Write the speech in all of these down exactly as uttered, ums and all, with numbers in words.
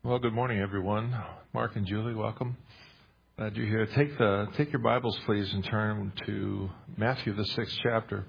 Well, good morning, everyone. Mark and Julie, welcome. Glad you're here. Take the take your Bibles, please, and turn to Matthew, the sixth chapter.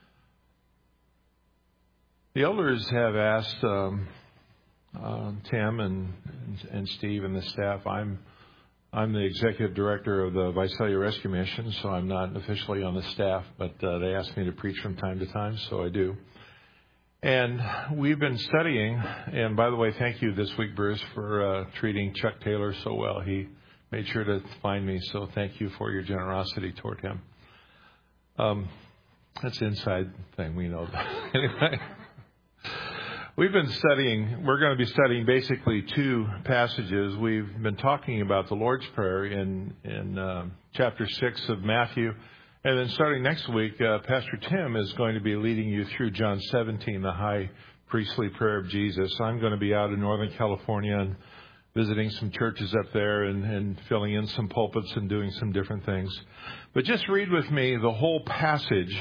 The elders have asked um, uh, Tim and, and Steve and the staff. I'm I'm the executive director of the Visalia Rescue Mission, so I'm not officially on the staff, but uh, they asked me to preach from time to time, so I do. And we've been studying, and by the way, thank you this week, Bruce, for uh, treating Chuck Taylor so well. He made sure to find me, so thank you for your generosity toward him. Um, that's an inside thing, we know. Anyway, we've been studying, we're going to be studying basically two passages. We've been talking about the Lord's Prayer in, in uh, chapter six of Matthew. And then starting next week, uh, Pastor Tim is going to be leading you through John seventeen, the high priestly prayer of Jesus. I'm going to be out in Northern California and visiting some churches up there and, and filling in some pulpits and doing some different things. But just read with me the whole passage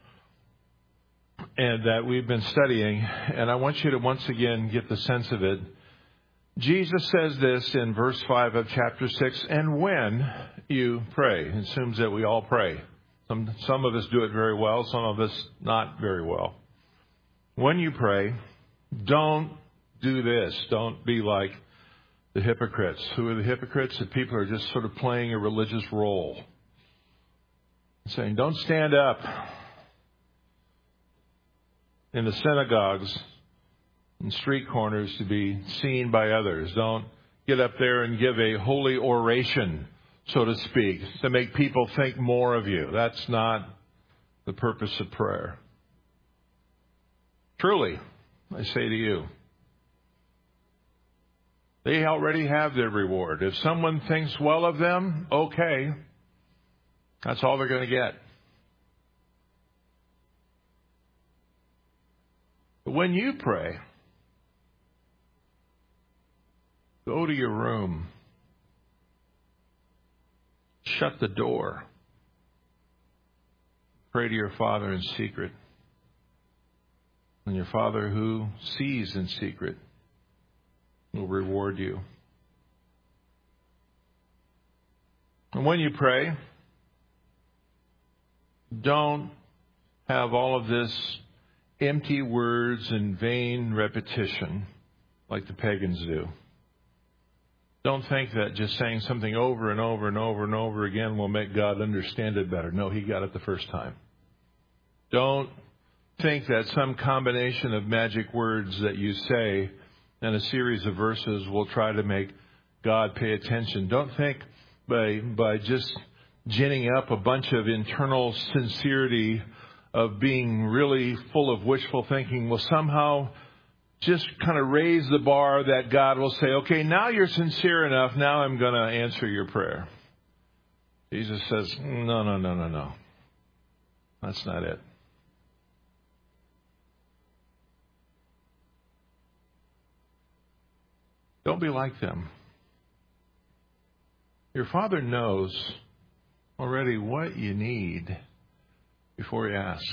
and that we've been studying, and I want you to once again get the sense of it. Jesus says this in verse five of chapter six, and when you pray. It assumes that we all pray. Some, some of us do it very well, some of us not very well. When you pray, don't do this. Don't be like the hypocrites. Who are the hypocrites? The people who are just sort of playing a religious role. Saying, don't stand up in the synagogues and street corners to be seen by others. Don't get up there and give a holy oration, so to speak, to make people think more of you. That's not the purpose of prayer. Truly, I say to you, they already have their reward. If someone thinks well of them, okay, that's all they're going to get. But when you pray, go to your room. Shut the door. Pray to your Father in secret. And your Father who sees in secret will reward you. And when you pray, don't have all of this empty words and vain repetition like the pagans do. Don't think that just saying something over and over and over and over again will make God understand it better. No, He got it the first time. Don't think that some combination of magic words that you say and a series of verses will try to make God pay attention. Don't think by by just ginning up a bunch of internal sincerity of being really full of wishful thinking will somehow just kind of raise the bar that God will say, okay, now you're sincere enough. Now I'm going to answer your prayer. Jesus says, no, no, no, no, no. That's not it. Don't be like them. Your Father knows already what you need before you ask.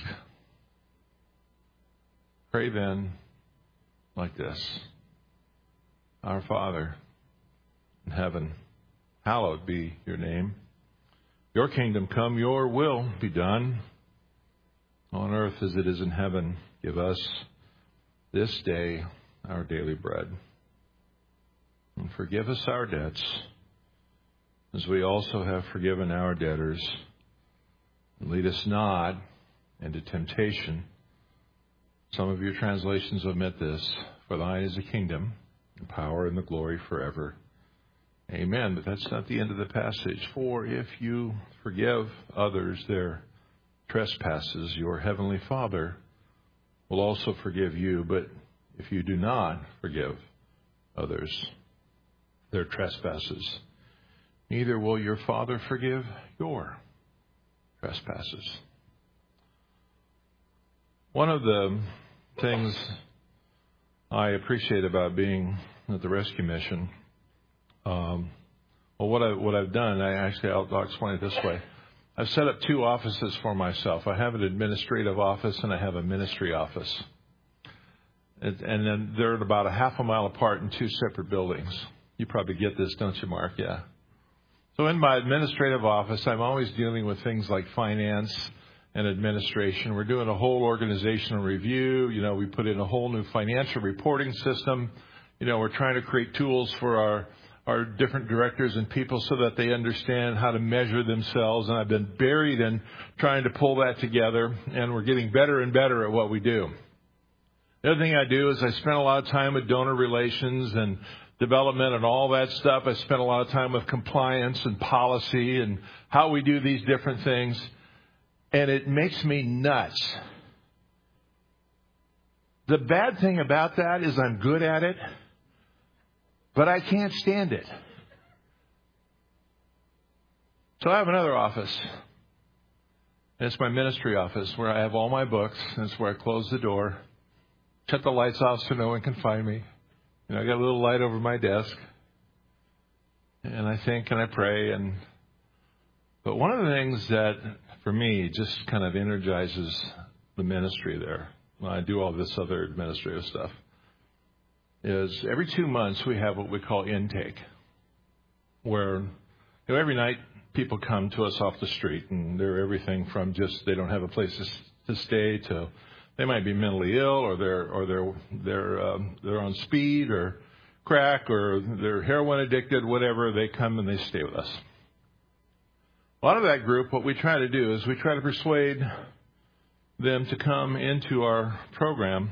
Pray then like this. Our Father in heaven, hallowed be your name. Your kingdom come, your will be done on earth as it is in heaven. Give us this day our daily bread. And forgive us our debts as we also have forgiven our debtors. And lead us not into temptation. Some of your translations omit this. For thine is the kingdom, the power, and the glory forever. Amen. But that's not the end of the passage. For if you forgive others their trespasses, your heavenly Father will also forgive you. But if you do not forgive others their trespasses, neither will your Father forgive your trespasses. One of the things I appreciate about being at the rescue mission, um, well, what, I, what I've done, I actually, I'll, I'll explain it this way. I've set up two offices for myself. I have an administrative office and I have a ministry office. And, and then they're about a half a mile apart in two separate buildings. You probably get this, don't you, Mark? Yeah. So in my administrative office, I'm always dealing with things like finance and administration. We're doing a whole organizational review. You know, we put in a whole new financial reporting system. You know, we're trying to create tools for our, our different directors and people so that they understand how to measure themselves. And I've been buried in trying to pull that together, and we're getting better and better at what we do. The other thing I do is I spend a lot of time with donor relations and development and all that stuff. I spend a lot of time with compliance and policy and how we do these different things. And it makes me nuts. The bad thing about that is I'm good at it, but I can't stand it. So I have another office. And it's my ministry office where I have all my books. And it's where I close the door, shut the lights off so no one can find me. You know, I got a little light over my desk. And I think and I pray. And but one of the things that, for me, just kind of energizes the ministry there, when I do all this other administrative stuff, is every two months we have what we call intake, where you know, every night people come to us off the street, and they're everything from just they don't have a place to, to stay to they might be mentally ill, or they're or they're they're um, they're on speed or crack, or they're heroin addicted, whatever. They come and they stay with us. A lot of that group, what we try to do is we try to persuade them to come into our program.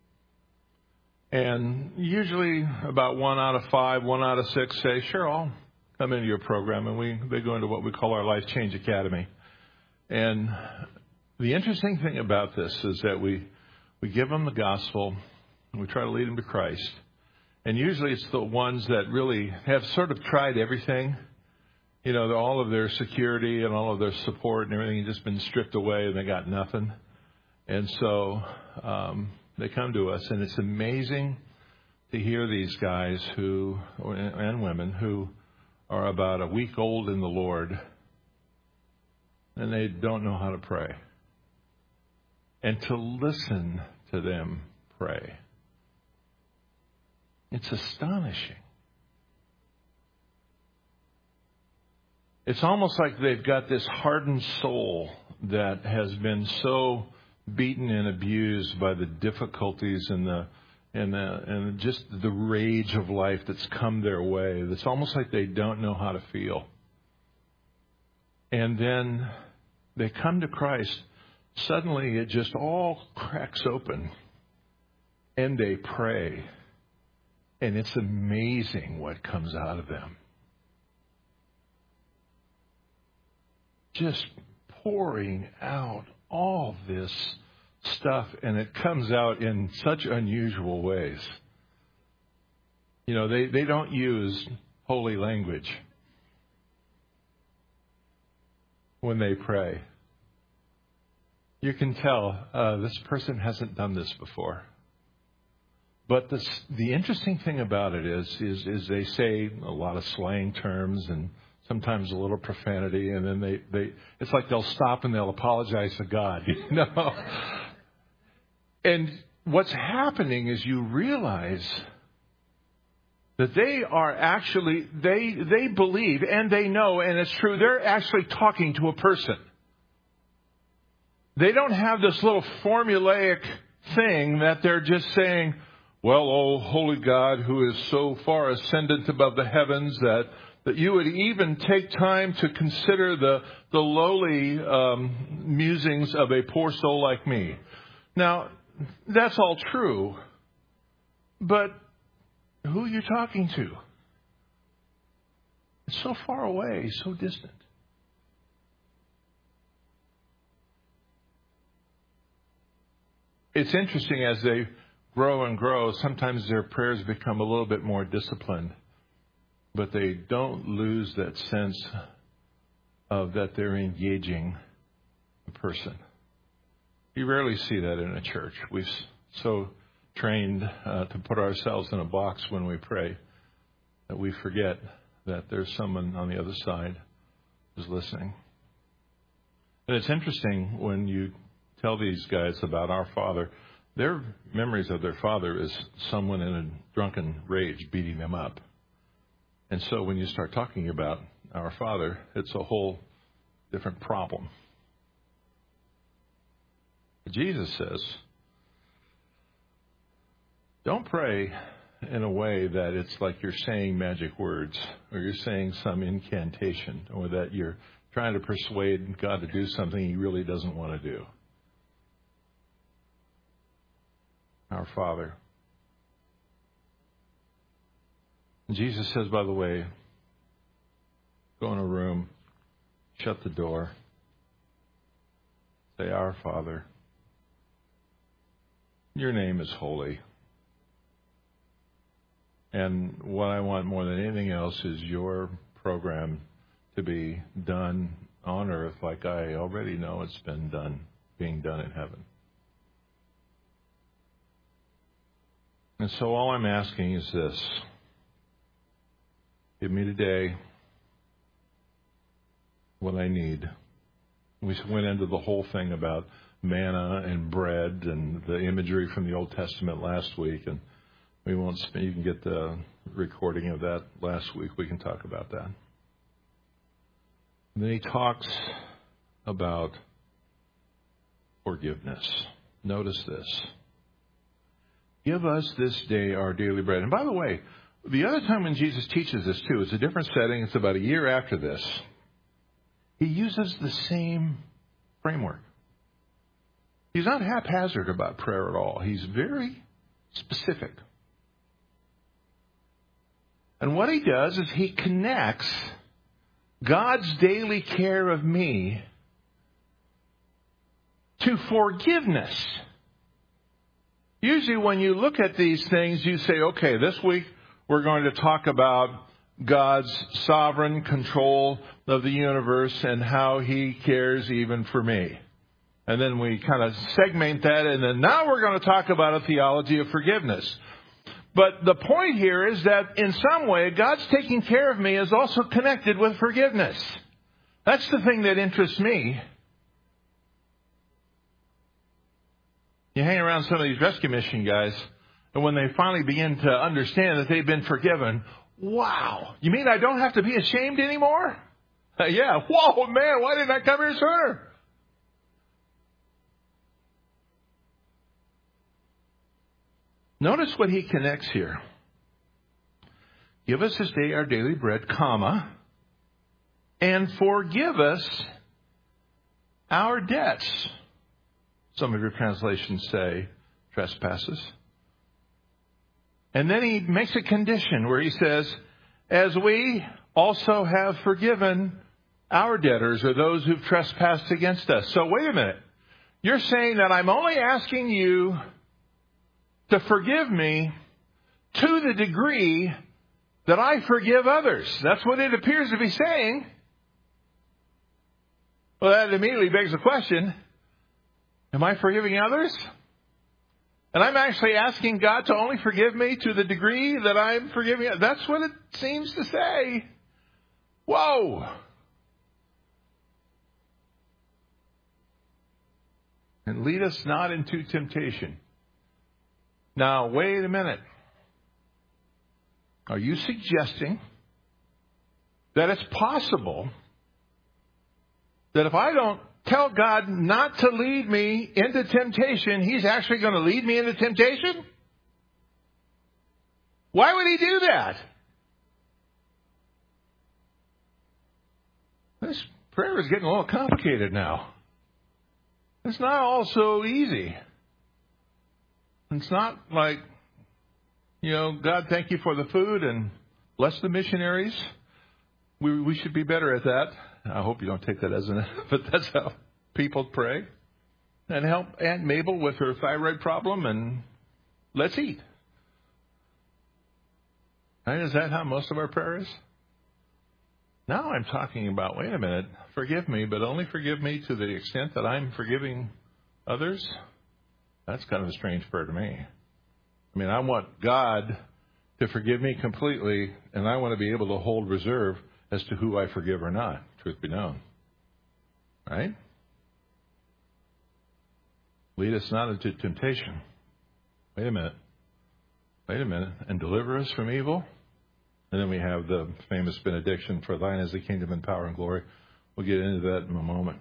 And usually about one out of five, one out of six say, sure, I'll come into your program. And we they go into what we call our Life Change Academy. And the interesting thing about this is that we, we give them the gospel, and we try to lead them to Christ. And usually it's the ones that really have sort of tried everything. You know, all of their security and all of their support and everything has just been stripped away, and they got nothing. And so um, they come to us, and it's amazing to hear these guys who and women who are about a week old in the Lord, and they don't know how to pray. And to listen to them pray, it's astonishing. It's almost like they've got this hardened soul that has been so beaten and abused by the difficulties and the and the, and just the rage of life that's come their way. It's almost like they don't know how to feel. And then they come to Christ. Suddenly it just all cracks open, and they pray. And it's amazing what comes out of them. Just pouring out all this stuff, and it comes out in such unusual ways. You know, they, they don't use holy language when they pray. You can tell uh, this person hasn't done this before. But this, the interesting thing about it is, is, is they say a lot of slang terms and sometimes a little profanity, and then they, they it's like they'll stop and they'll apologize to God, you know. And what's happening is you realize that they are actually, they they believe and they know, and it's true, they're actually talking to a person. They don't have this little formulaic thing that they're just saying, well, oh, holy God, who is so far ascendant above the heavens that that you would even take time to consider the, the lowly um, musings of a poor soul like me. Now, that's all true, but who are you talking to? It's so far away, so distant. It's interesting as they grow and grow, sometimes their prayers become a little bit more disciplined. But they don't lose that sense of that they're engaging a person. You rarely see that in a church. We've so trained uh, to put ourselves in a box when we pray that we forget that there's someone on the other side who's listening. And it's interesting when you tell these guys about our Father, Their memories of their father is someone in a drunken rage beating them up. And so when you start talking about our Father, it's a whole different problem. Jesus says, don't pray in a way that it's like you're saying magic words or you're saying some incantation or that you're trying to persuade God to do something he really doesn't want to do. Our Father. And Jesus says, by the way, go in a room, shut the door, say, Our Father, your name is holy. And what I want more than anything else is your program to be done on earth like I already know it's been done, being done in heaven. And so all I'm asking is this. Give me today what I need. We went into the whole thing about manna and bread and the imagery from the Old Testament last week, and we won't. You can get the recording of that last week. We can talk about that. And then he talks about forgiveness. Notice this. Give us this day our daily bread. And by the way, the other time when Jesus teaches this too, it's a different setting. It's about a year after this. He uses the same framework. He's not haphazard about prayer at all. He's very specific. And what he does is he connects God's daily care of me to forgiveness. Usually when you look at these things, you say, okay, this week we're going to talk about God's sovereign control of the universe and how he cares even for me. And then we kind of segment that, and then now we're going to talk about a theology of forgiveness. But the point here is that in some way, God's taking care of me is also connected with forgiveness. That's the thing that interests me. You hang around some of these rescue mission guys, and when they finally begin to understand that they've been forgiven, wow, you mean I don't have to be ashamed anymore? Uh, yeah, whoa, man, why didn't I come here sooner? Notice what he connects here. Give us this day our daily bread, comma, and forgive us our debts. Some of your translations say trespasses. And then he makes a condition where he says, as we also have forgiven our debtors or those who've trespassed against us. So wait a minute. You're saying that I'm only asking you to forgive me to the degree that I forgive others. That's what it appears to be saying. Well, that immediately begs the question, am I forgiving others? And I'm actually asking God to only forgive me to the degree that I'm forgiving others. That's what it seems to say. Whoa. And lead us not into temptation. Now, wait a minute. Are you suggesting that it's possible that if I don't tell God not to lead me into temptation, he's actually going to lead me into temptation? Why would he do that? This prayer is getting a little complicated now. It's not all so easy. It's not like, you know, God, thank you for the food and bless the missionaries. We we should be better at that. I hope you don't take that as an, but that's how people pray. And help Aunt Mabel with her thyroid problem, and let's eat. And is that how most of our prayer is? Now I'm talking about, wait a minute, forgive me, but only forgive me to the extent that I'm forgiving others. That's kind of a strange prayer to me. I mean, I want God to forgive me completely, and I want to be able to hold reserve as to who I forgive or not, truth be known. Right? Lead us not into temptation, Wait a minute. Wait a minute. And deliver us from evil? And then we have the famous benediction, for thine is the kingdom and power and glory. We'll get into that in a moment.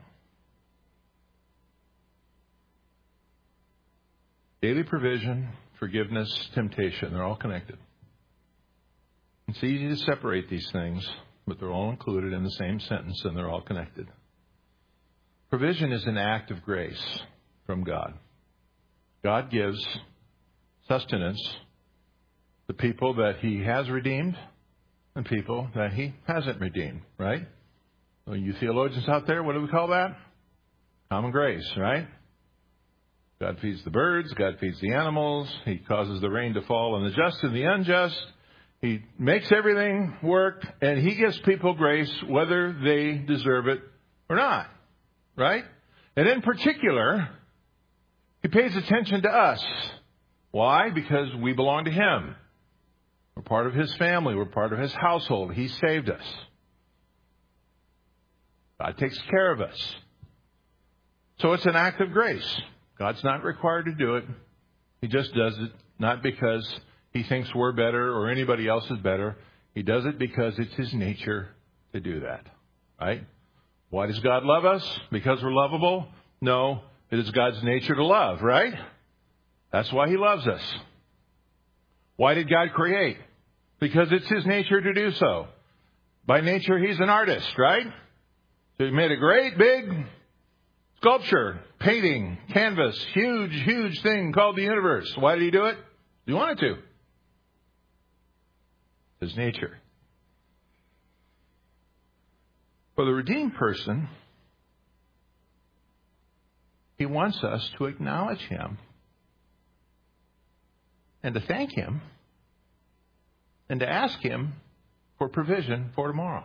Daily provision, forgiveness, temptation, they're all connected. It's easy to separate these things, but they're all included in the same sentence and they're all connected. Provision is an act of grace from God. God gives sustenance to people that He has redeemed and people that He hasn't redeemed, right? Well, you theologians out there, what do we call that? Common grace, right? God feeds the birds, God feeds the animals, He causes the rain to fall on the just and the unjust. He makes everything work, and He gives people grace whether they deserve it or not, right? And in particular, He pays attention to us. Why? Because we belong to Him. We're part of His family. We're part of His household. He saved us. God takes care of us. So it's an act of grace. God's not required to do it. He just does it not because He thinks we're better or anybody else is better. He does it because it's His nature to do that. Right? Why does God love us? Because we're lovable? No, it is God's nature to love, right? That's why He loves us. Why did God create? Because it's His nature to do so. By nature, He's an artist, right? So He made a great big sculpture, painting, canvas, huge, huge thing called the universe. Why did He do it? He wanted to. His nature. For the redeemed person, He wants us to acknowledge Him and to thank Him and to ask Him for provision for tomorrow.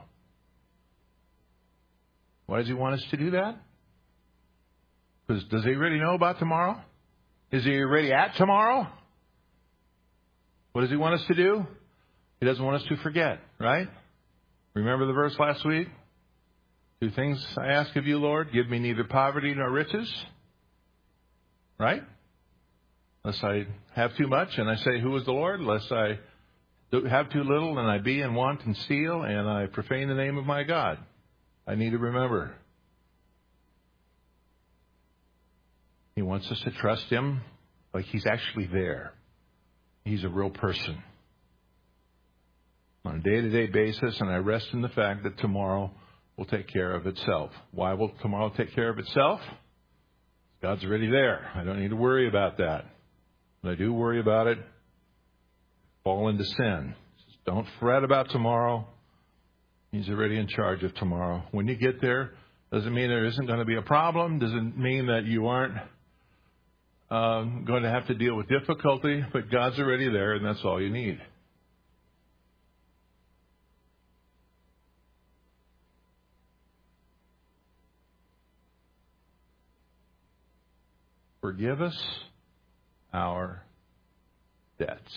Why does He want us to do that? Because does He already know about tomorrow? Is He already at tomorrow? What does He want us to do? He doesn't want us to forget, right? Remember the verse last week? Two things I ask of you, Lord. Give me neither poverty nor riches. Right? Lest I have too much and I say, who is the Lord? Lest I have too little and I be in want and steal and I profane the name of my God. I need to remember. He wants us to trust Him like He's actually there. He's a real person. On a day-to-day basis, and I rest in the fact that tomorrow will take care of itself. Why will tomorrow take care of itself? God's already there. I don't need to worry about that. But I do worry about it. Fall into sin. Just don't fret about tomorrow. He's already in charge of tomorrow. When you get there, doesn't mean there isn't going to be a problem. Doesn't mean that you aren't um, going to have to deal with difficulty. But God's already there, and that's all you need. Forgive us our debts.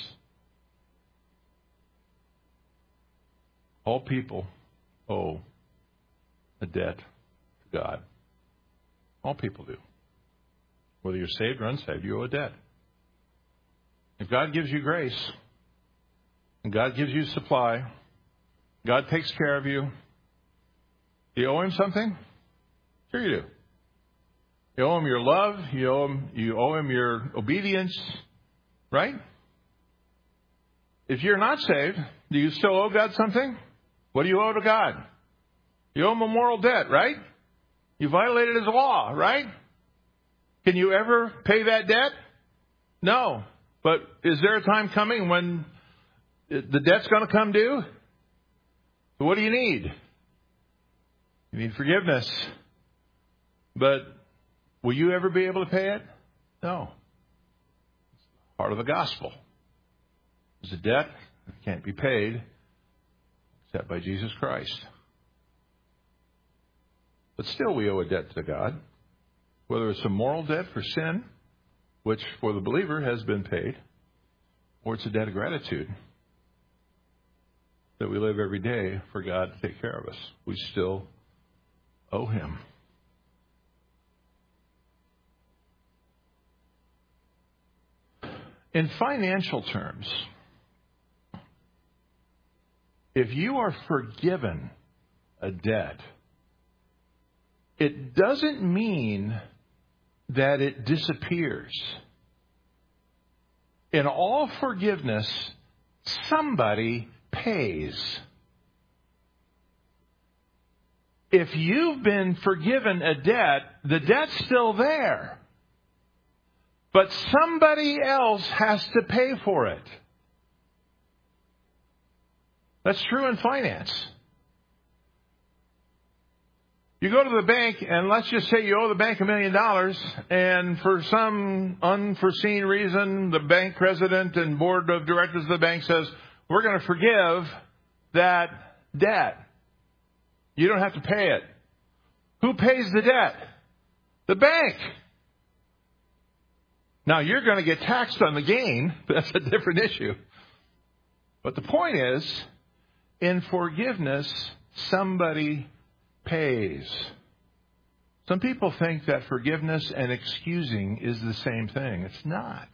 All people owe a debt to God. All people do. Whether you're saved or unsaved, you owe a debt. If God gives you grace, and God gives you supply, God takes care of you, do you owe Him something? Sure you do. You owe Him your love. You owe Him, you owe Him your obedience. Right? If you're not saved, do you still owe God something? What do you owe to God? You owe Him a moral debt, right? You violated His law, right? Can you ever pay that debt? No. But is there a time coming when the debt's going to come due? What do you need? You need forgiveness. But will you ever be able to pay it? No. It's part of the gospel. It's a debt that can't be paid except by Jesus Christ. But still we owe a debt to God. Whether it's a moral debt for sin, which for the believer has been paid, or it's a debt of gratitude that we live every day for God to take care of us. We still owe Him. In financial terms, if you are forgiven a debt, it doesn't mean that it disappears. In all forgiveness, somebody pays. If you've been forgiven a debt, the debt's still there. But somebody else has to pay for it. That's true in finance. You go to the bank, and let's just say you owe the bank a million dollars, and for some unforeseen reason, the bank president and board of directors of the bank says, we're going to forgive that debt. You don't have to pay it. Who pays the debt? The bank. Now, you're going to get taxed on the gain. That's a different issue. But the point is, in forgiveness, somebody pays. Some people think that forgiveness and excusing is the same thing. It's not.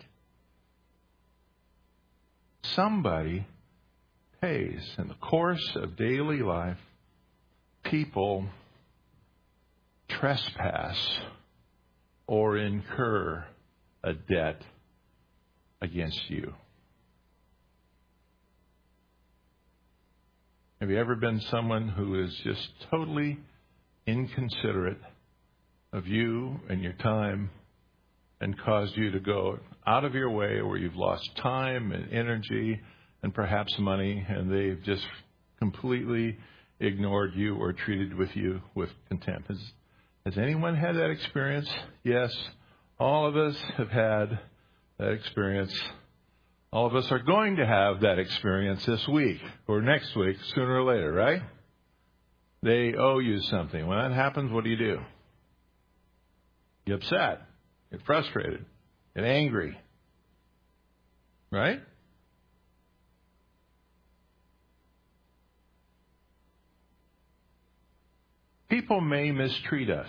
Somebody pays. In the course of daily life, people trespass or incur a debt against you. Have you ever been someone who is just totally inconsiderate of you and your time and caused you to go out of your way where you've lost time and energy and perhaps money, and they've just completely ignored you or treated with you with contempt? Has, has anyone had that experience? Yes, all of us have had that experience. All of us are going to have that experience this week or next week, sooner or later, right? They owe you something. When that happens, what do you do? You get upset, get frustrated, get angry, right? People may mistreat us.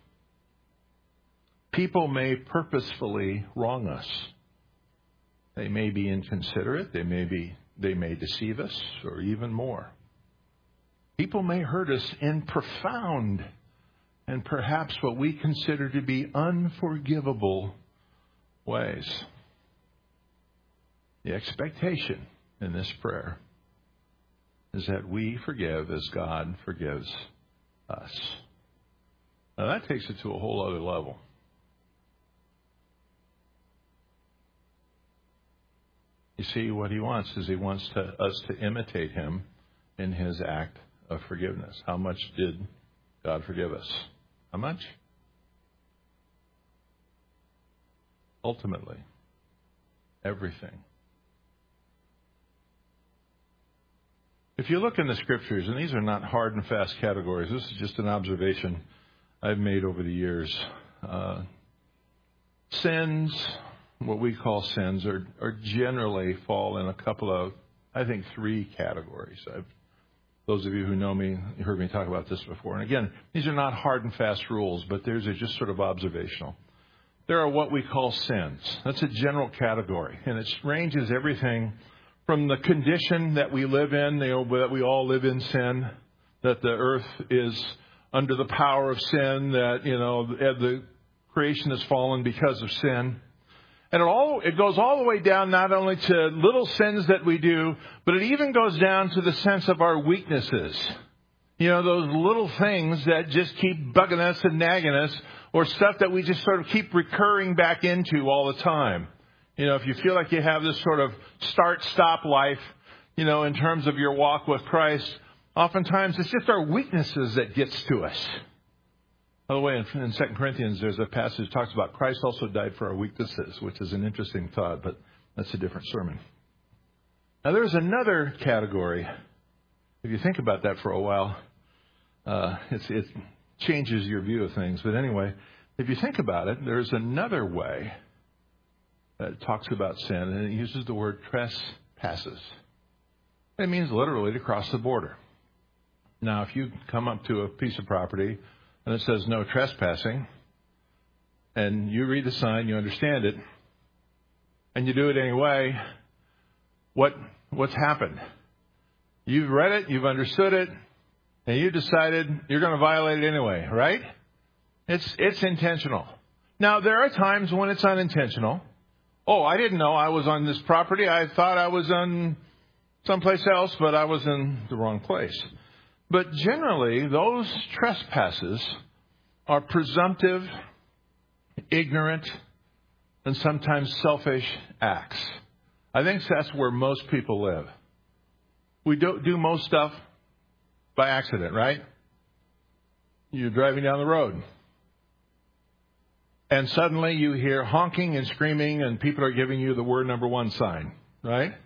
People may purposefully wrong us. They may be inconsiderate. They may be, they may deceive us, or even more. People may hurt us in profound and perhaps what we consider to be unforgivable ways. The expectation in this prayer is that we forgive as God forgives us. Now that takes it to a whole other level. You see, what he wants is he wants to, us to imitate him in his act of forgiveness. How much did God forgive us? How much? Ultimately, everything. If you look in the scriptures, and these are not hard and fast categories, this is just an observation I've made over the years. Uh, sins, what we call sins, are, are generally fall in a couple of, I think, three categories. I've, those of you who know me, you heard me talk about this before. And again, these are not hard and fast rules, but these are just sort of observational. There are what we call sins. That's a general category, and it ranges everything from the condition that we live in, you know, that we all live in sin, that the earth is under the power of sin, that, you know, the creation has fallen because of sin. And it all it goes all the way down not only to little sins that we do, but it even goes down to the sense of our weaknesses. You know, those little things that just keep bugging us and nagging us, or stuff that we just sort of keep recurring back into all the time. You know, if you feel like you have this sort of start-stop life, you know, in terms of your walk with Christ, oftentimes it's just our weaknesses that gets to us. By the way, in, in Second Corinthians, there's a passage that talks about Christ also died for our weaknesses, which is an interesting thought, but that's a different sermon. Now, there's another category. If you think about that for a while, uh, it's, it changes your view of things. But anyway, if you think about it, there's another way that talks about sin, and it uses the word trespasses. It means literally to cross the border. Now, if you come up to a piece of property and it says no trespassing, and you read the sign, you understand it, and you do it anyway, what what's happened? You've read it, you've understood it, and you decided you're going to violate it anyway, right? It's it's intentional. Now, there are times when it's unintentional. Oh, I didn't know I was on this property. I thought I was on someplace else, but I was in the wrong place. But generally, those trespasses are presumptive, ignorant, and sometimes selfish acts. I think that's where most people live. We do, do most stuff by accident, right? You're driving down the road, and suddenly you hear honking and screaming, and people are giving you the word number one sign, right?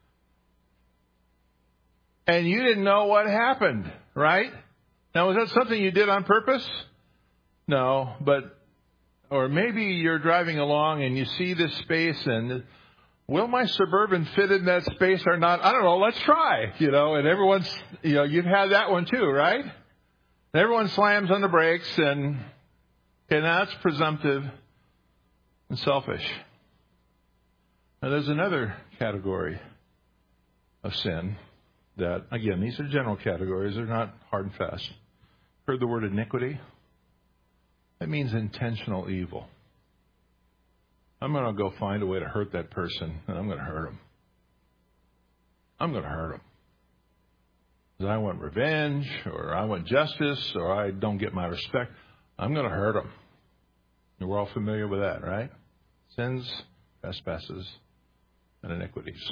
And you didn't know what happened, right? Now, was that something you did on purpose? No, but, or maybe you're driving along and you see this space and, will my Suburban fit in that space or not? I don't know, let's try, you know, and everyone's, you know, you've had that one too, right? And everyone slams on the brakes and, and that's presumptive and selfish. Now, there's another category of sin that, again, these are general categories. They're not hard and fast. Heard the word iniquity? That means intentional evil. I'm going to go find a way to hurt that person, and I'm going to hurt them. I'm going to hurt them. Because I want revenge, or I want justice, or I don't get my respect. I'm going to hurt them. And we're all familiar with that, right? Sins, trespasses, and iniquities.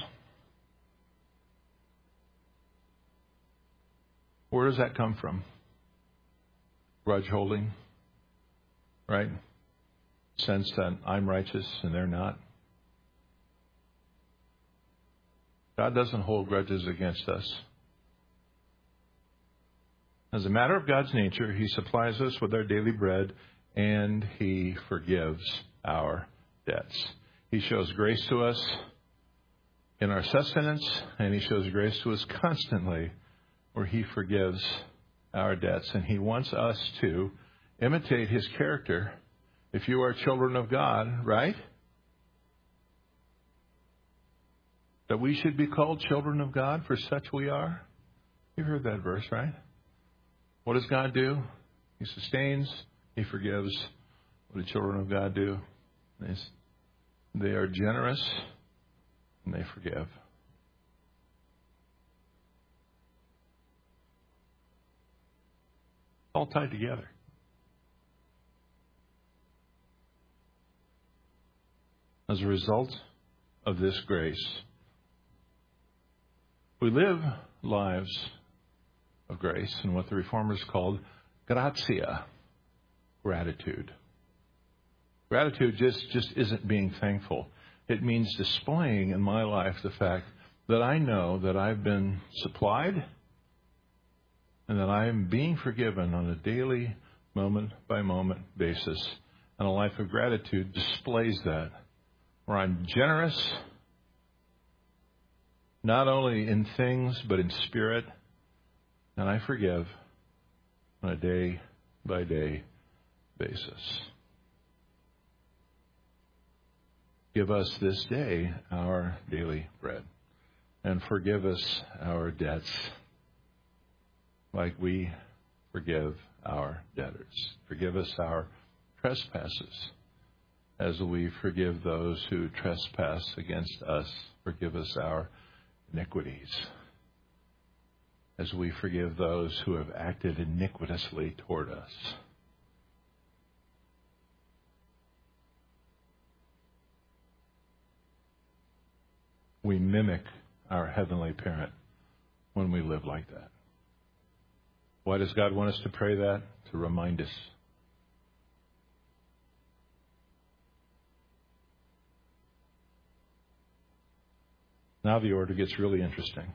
Where does that come from? Grudge holding, right? Sense that I'm righteous and they're not. God doesn't hold grudges against us. As a matter of God's nature, He supplies us with our daily bread and He forgives our debts. He shows grace to us in our sustenance, and He shows grace to us constantly where He forgives our debts. And He wants us to imitate His character. If you are children of God, right? That we should be called children of God, for such we are. You've heard that verse, right? What does God do? He sustains, He forgives. What do children of God do? They, they are generous and they forgive. All tied together. As a result of this grace, we live lives of grace in what the Reformers called gratia, gratitude. Gratitude just, just isn't being thankful. It means displaying in my life the fact that I know that I've been supplied and that I am being forgiven on a daily, moment-by-moment basis. And a life of gratitude displays that, where I'm generous, not only in things, but in spirit, and I forgive on a day-by-day basis. Give us this day our daily bread, and forgive us our debts, like we forgive our debtors. Forgive us our trespasses, as we forgive those who trespass against us. Forgive us our iniquities, as we forgive those who have acted iniquitously toward us. We mimic our heavenly parent when we live like that. Why does God want us to pray that? To remind us. Now the order gets really interesting.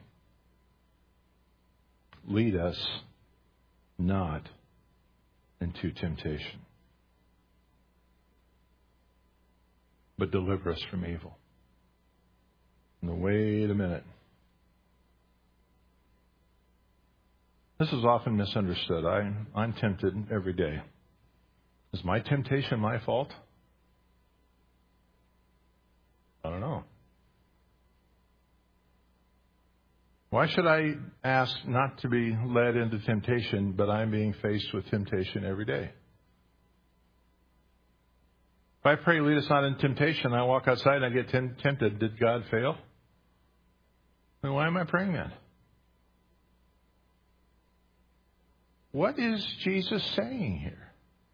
Lead us not into temptation, but deliver us from evil. Now, wait a minute. This is often misunderstood. I, I'm tempted every day. Is my temptation my fault? I don't know. Why should I ask not to be led into temptation, but I'm being faced with temptation every day? If I pray, lead us not into temptation, I walk outside and I get t- tempted, did God fail? Then why am I praying that? What is Jesus saying here?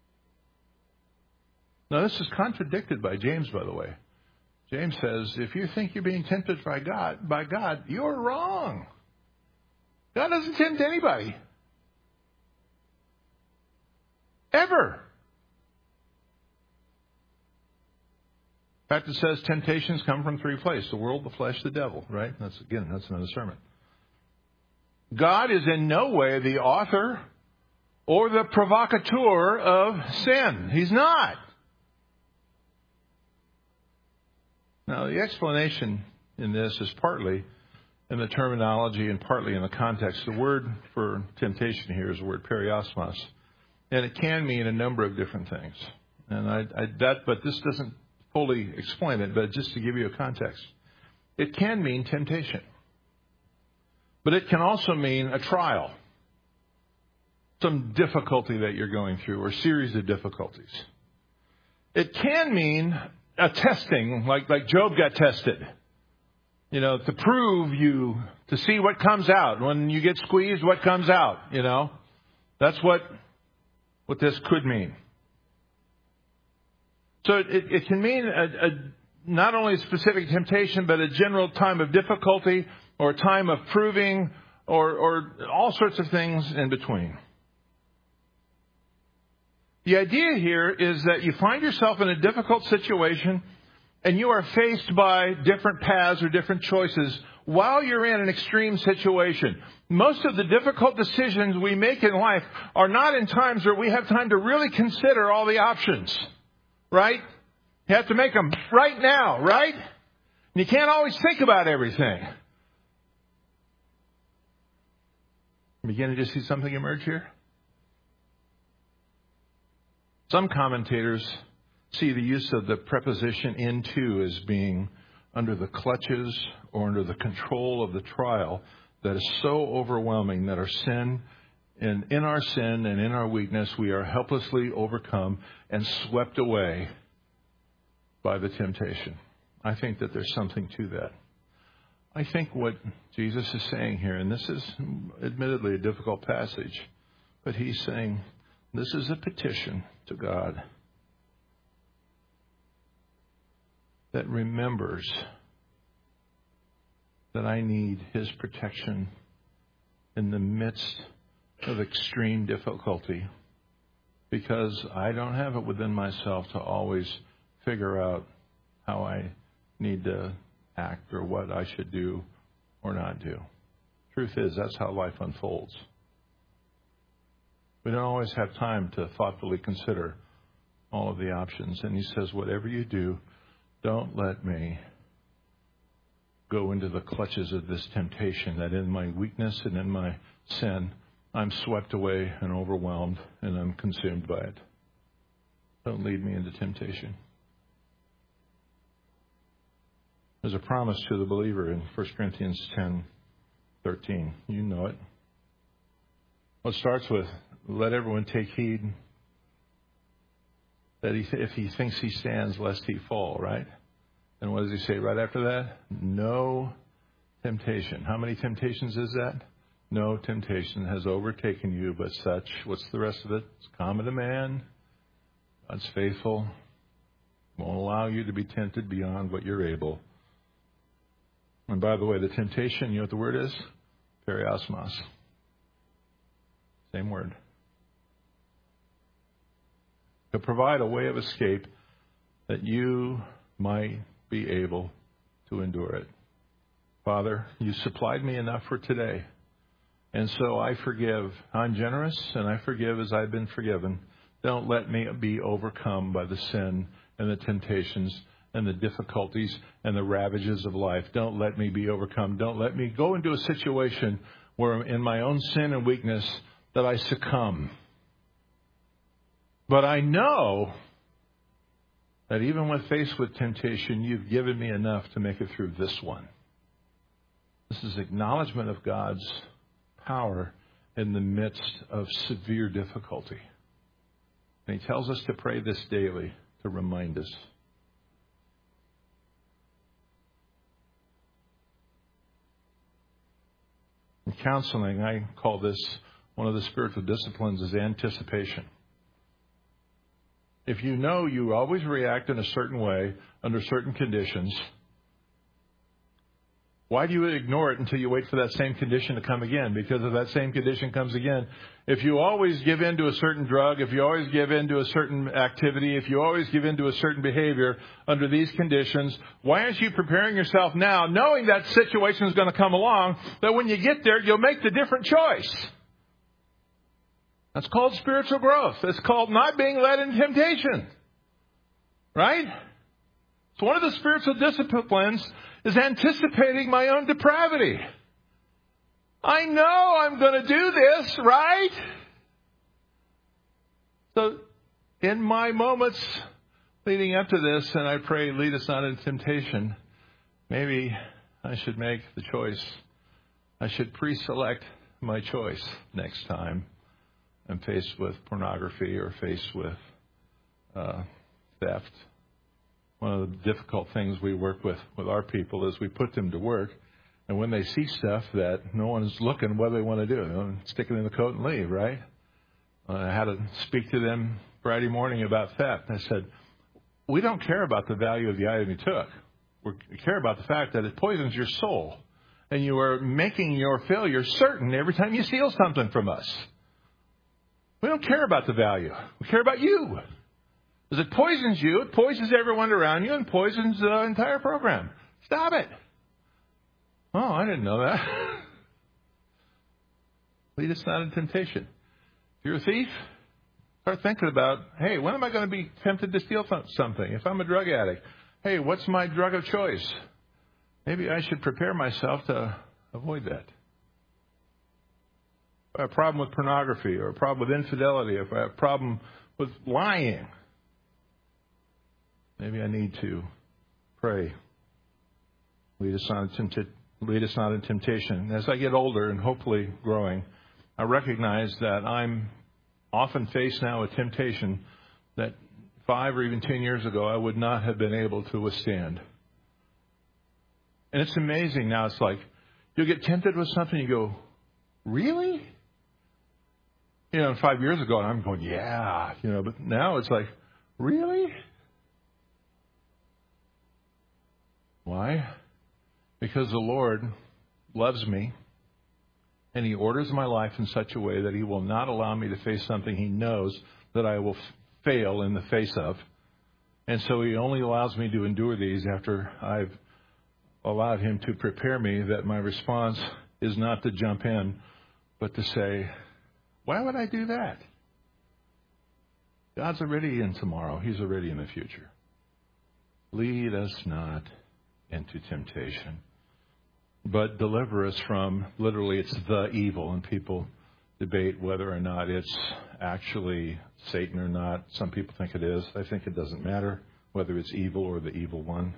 Now, this is contradicted by James, by the way. James says, if you think you're being tempted by God, by God, you're wrong. God doesn't tempt anybody. Ever. In fact, it says temptations come from three places: the world, the flesh, the devil, right? That's, again, that's another sermon. God is in no way the author or the provocateur of sin. He's not. Now, the explanation in this is partly in the terminology and partly in the context. The word for temptation here is the word periosmos, and it can mean a number of different things. And I, I that, but this doesn't fully explain it. But just to give you a context, it can mean temptation, but it can also mean a trial, some difficulty that you're going through, or a series of difficulties. It can mean a testing, like like Job got tested. You know, to prove you, to see what comes out. When you get squeezed, what comes out, you know. That's what what this could mean. So it, it can mean a, a, not only a specific temptation, but a general time of difficulty or a time of proving or, or all sorts of things in between. The idea here is that you find yourself in a difficult situation and you are faced by different paths or different choices while you're in an extreme situation. Most of the difficult decisions we make in life are not in times where we have time to really consider all the options, right? You have to make them right now, right? And you can't always think about everything. I'm beginning to see something emerge here. Some commentators see the use of the preposition into as being under the clutches or under the control of the trial that is so overwhelming that our sin, and in our sin and in our weakness, we are helplessly overcome and swept away by the temptation. I think that there's something to that. I think what Jesus is saying here, and this is admittedly a difficult passage, but he's saying this is a petition to God that remembers that I need His protection in the midst of extreme difficulty, because I don't have it within myself to always figure out how I need to act or what I should do or not do. Truth is, that's how life unfolds. We don't always have time to thoughtfully consider all of the options. And he says, whatever you do, don't let me go into the clutches of this temptation, that in my weakness and in my sin, I'm swept away and overwhelmed and I'm consumed by it. Don't lead me into temptation. There's a promise to the believer in First Corinthians ten thirteen. You know it. Well, it starts with, let everyone take heed that he, if he thinks he stands, lest he fall, right? And what does he say right after that? No temptation. How many temptations is that? No temptation has overtaken you, but such, what's the rest of it? It's common to man. God's faithful. Won't allow you to be tempted beyond what you're able. And by the way, the temptation, you know what the word is? Periosmos. Same word. To provide a way of escape that you might be able to endure it. Father, you supplied me enough for today. And so I forgive. I'm generous and I forgive as I've been forgiven. Don't let me be overcome by the sin and the temptations and the difficulties and the ravages of life. Don't let me be overcome. Don't let me go into a situation where in my own sin and weakness that I succumb. But I know that even when faced with temptation, you've given me enough to make it through this one. This is acknowledgement of God's power in the midst of severe difficulty. And he tells us to pray this daily to remind us. In counseling, I call this one of the spiritual disciplines is anticipation. If you know you always react in a certain way under certain conditions, why do you ignore it until you wait for that same condition to come again? Because if that same condition comes again, if you always give in to a certain drug, if you always give in to a certain activity, if you always give in to a certain behavior under these conditions, why aren't you preparing yourself now, knowing that situation is going to come along, that when you get there, you'll make the different choice? That's called spiritual growth. It's called not being led into temptation. Right? So one of the spiritual disciplines is anticipating my own depravity. I know I'm going to do this, right? So in my moments leading up to this, and I pray, lead us not into temptation, maybe I should make the choice. I should pre-select my choice next time I'm faced with pornography or faced with uh, theft. One of the difficult things we work with with our people is we put them to work, and when they see stuff that no one's looking, what do they want to do? You know, stick it in the coat and leave, right? Uh, I had to speak to them Friday morning about theft. I said, we don't care about the value of the item you took. We care about the fact that it poisons your soul, and you are making your failure certain every time you steal something from us. We don't care about the value. We care about you. Because it poisons you, it poisons everyone around you, and poisons the entire program. Stop it. Oh, I didn't know that. Lead us not in temptation. If you're a thief, start thinking about, hey, when am I going to be tempted to steal something? If I'm a drug addict, hey, what's my drug of choice? Maybe I should prepare myself to avoid that. If I have a problem with pornography, or a problem with infidelity, if I have a problem with lying, maybe I need to pray. Lead us not in, tempt- lead us not in temptation. As I get older and hopefully growing, I recognize that I'm often faced now with temptation that five or even ten years ago I would not have been able to withstand. And it's amazing now. It's like you'll get tempted with something, you go, really? You know, five years ago I'm going, yeah. You know, but now it's like, really? Why? Because the Lord loves me, and He orders my life in such a way that He will not allow me to face something He knows that I will fail in the face of. And so He only allows me to endure these after I've allowed Him to prepare me that my response is not to jump in, but to say, why would I do that? God's already in tomorrow. He's already in the future. Lead us not into temptation, but deliver us from, literally, it's the evil. And people debate whether or not it's actually Satan or not. Some people think it is. I think it doesn't matter whether it's evil or the evil one.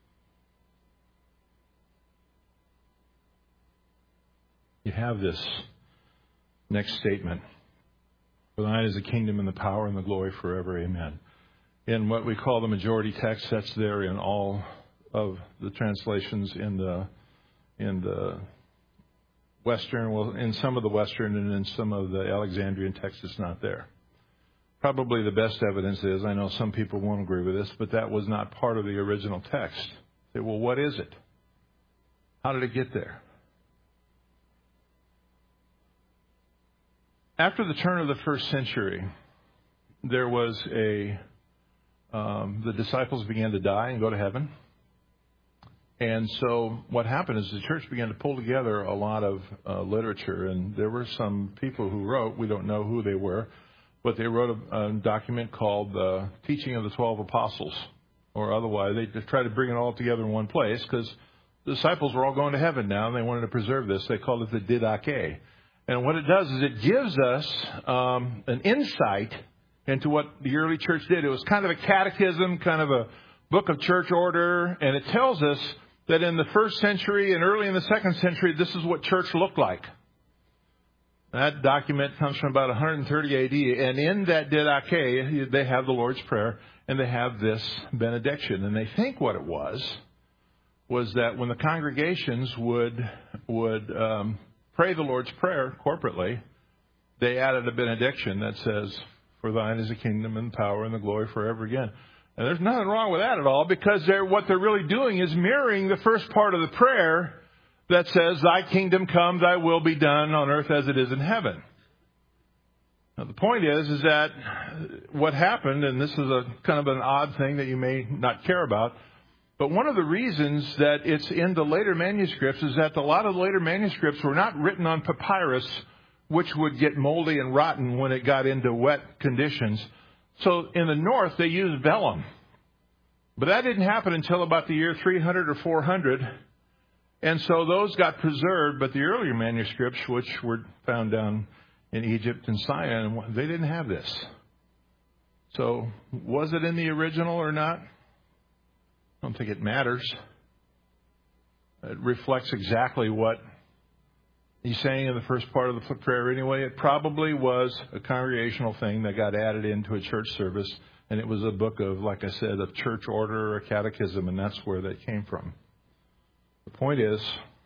You have this next statement. For thine is the kingdom and the power and the glory forever. Amen. In what we call the majority text, that's there in all of the translations in the in the Western, well, in some of the Western and in some of the Alexandrian texts, it's not there. Probably the best evidence is, I know some people won't agree with this, but that was not part of the original text. Say, well, what is it? How did it get there? After the turn of the first century, there was a, um, the disciples began to die and go to heaven. And so what happened is the church began to pull together a lot of uh, literature. And there were some people who wrote, we don't know who they were, but they wrote a, a document called the Teaching of the Twelve Apostles. Or otherwise, they just tried to bring it all together in one place because the disciples were all going to heaven now and they wanted to preserve this. They called it the Didache. And what it does is it gives us um, an insight into what the early church did. It was kind of a catechism, kind of a book of church order, and it tells us that in the first century and early in the second century, this is what church looked like. That document comes from about one thirty A D, and in that Didache, they have the Lord's Prayer, and they have this benediction. And they think what it was, was that when the congregations would would um, pray the Lord's Prayer corporately, they added a benediction that says, "For thine is the kingdom and the power and the glory forever again." And there's nothing wrong with that at all, because they're, what they're really doing is mirroring the first part of the prayer that says, "Thy kingdom come, thy will be done on earth as it is in heaven." Now, the point is, is that what happened, and this is a kind of an odd thing that you may not care about, but one of the reasons that it's in the later manuscripts is that a lot of the later manuscripts were not written on papyrus, which would get moldy and rotten when it got into wet conditions. So in the north, they used vellum. But that didn't happen until about the year three hundred or four hundred. And so those got preserved. But the earlier manuscripts, which were found down in Egypt and Sinai, they didn't have this. So was it in the original or not? I don't think it matters. It reflects exactly what he's saying in the first part of the prayer anyway. It probably was a congregational thing that got added into a church service, and it was a book of, like I said, of church order or a catechism, and that's where that came from. The point is,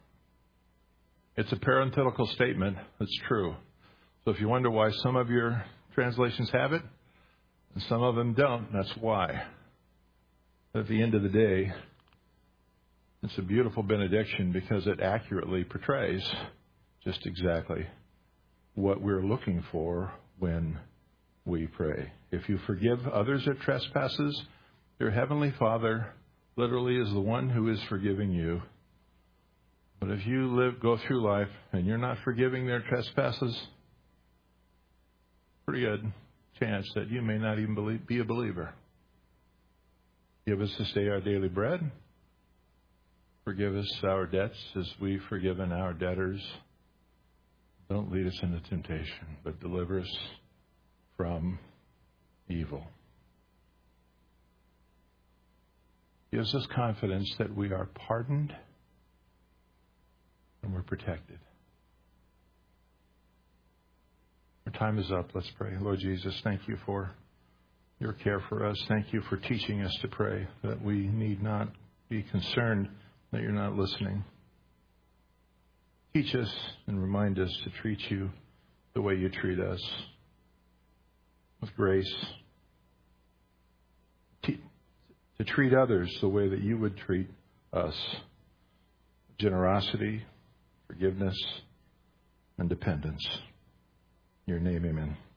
it's a parenthetical statement that's true. So if you wonder why some of your translations have it and some of them don't, that's why. At the end of the day, it's a beautiful benediction because it accurately portrays just exactly what we're looking for when we pray. If you forgive others their trespasses, your heavenly Father literally is the one who is forgiving you. But if you live, go through life and you're not forgiving their trespasses, pretty good chance that you may not even believe, be a believer. Give us this day our daily bread. Forgive us our debts as we've forgiven our debtors. Don't lead us into temptation, but deliver us from evil. Gives us confidence that we are pardoned and we're protected. Our time is up. Let's pray. Lord Jesus, thank you for your care for us. Thank you for teaching us to pray, that we need not be concerned that you're not listening. Teach us and remind us to treat you the way you treat us, with grace. To treat others the way that you would treat us. Generosity, forgiveness, and dependence. In your name, amen.